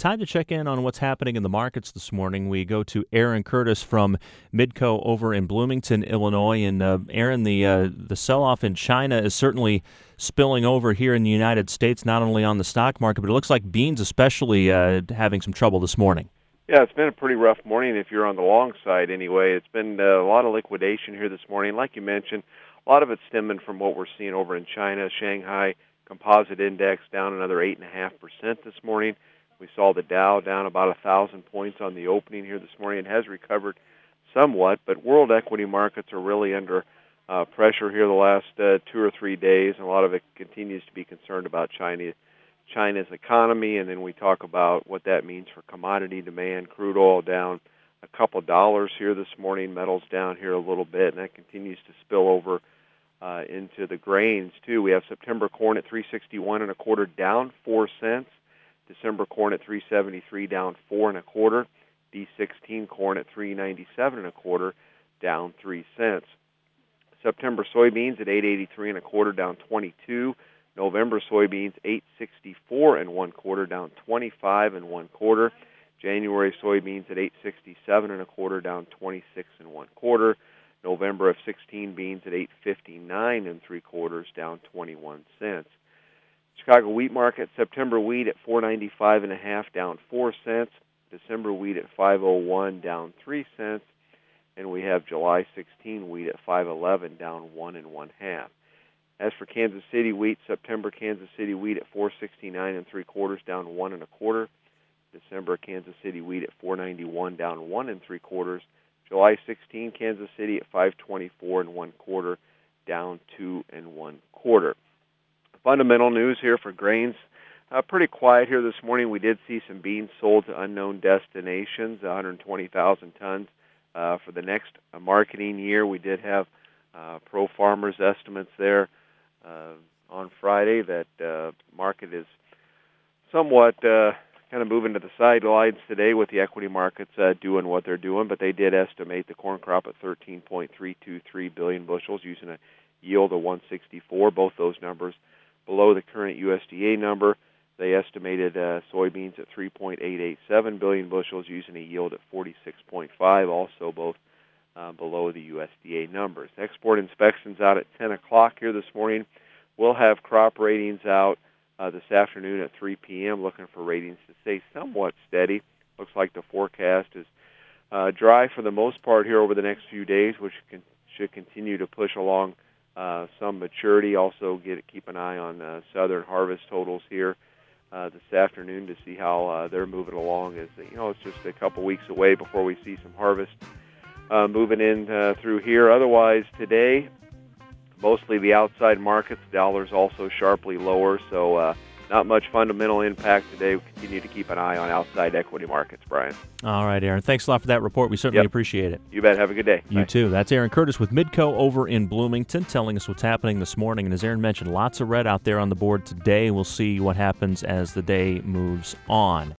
Time to check in on what's happening in the markets this morning. We go to Aaron Curtis from Midco over in Bloomington, Illinois. And Aaron, the sell-off in China is certainly spilling over here in the United States, not only on the stock market, but it looks like beans especially having some trouble this morning. Yeah, it's been a pretty rough morning if you're on the long side anyway. It's been a lot of liquidation here this morning. Like you mentioned, a lot of it's stemming from what we're seeing over in China. Shanghai Composite Index down another 8.5% this morning. We saw the Dow down about 1,000 points on the opening here this morning. It has recovered somewhat, but world equity markets are really under pressure here the last 2 or 3 days, and a lot of it continues to be concerned about China's economy, and then we talk about what that means for commodity demand. Crude oil down a couple dollars here this morning, metals down here a little bit, and that continues to spill over into the grains too. We have September corn at 3.61 1/4, down 4 cents. December corn at 3.73, down 4 1/4. D16 corn at 3.97 1/4, down 3 cents. September soybeans at 8.83 1/4, down 22. November soybeans 8.64 1/4, down 25 1/4. January soybeans at 8.67 1/4, down 26 1/4. November of 16 beans at 8.59 3/4, down 21 cents. Chicago wheat market, September wheat at 4.95 1/2, down 4 cents. December wheat at 5.01, down 3 cents. And we have July 16 wheat at 5.11, down 1 1/2. As for Kansas City wheat, September Kansas City wheat at 4.69 3/4, down 1 1/4. December Kansas City wheat at 4.91, down 1 3/4. July 16 Kansas City at 5.24 1/4, down 2 1/4. Fundamental news here for grains. Pretty quiet here this morning. We did see some beans sold to unknown destinations, 120,000 tons for the next marketing year. We did have Pro Farmers estimates there on Friday that market is somewhat kind of moving to the sidelines today with the equity markets doing what they're doing, but they did estimate the corn crop at 13.323 billion bushels using a yield of 164. Both those numbers below the current USDA number. They estimated soybeans at 3.887 billion bushels using a yield at 46.5, also both below the USDA numbers. Export inspections out at 10 o'clock here this morning. We'll have crop ratings out this afternoon at 3 p.m., looking for ratings to stay somewhat steady. Looks like the forecast is dry for the most part here over the next few days, which should continue to push along some maturity. Also, keep an eye on southern harvest totals here this afternoon to see how they're moving along. As it's just a couple weeks away before we see some harvest moving in through here. Otherwise, today, mostly the outside markets. Dollar's also sharply lower, so not much fundamental impact today. We continue to keep an eye on outside equity markets, Brian. All right, Aaron. Thanks a lot for that report. We certainly appreciate it. You bet. Have a good day. You Bye. too. That's Aaron Curtis with Midco over in Bloomington telling us what's happening this morning. And as Aaron mentioned, lots of red out there on the board today. We'll see what happens as the day moves on.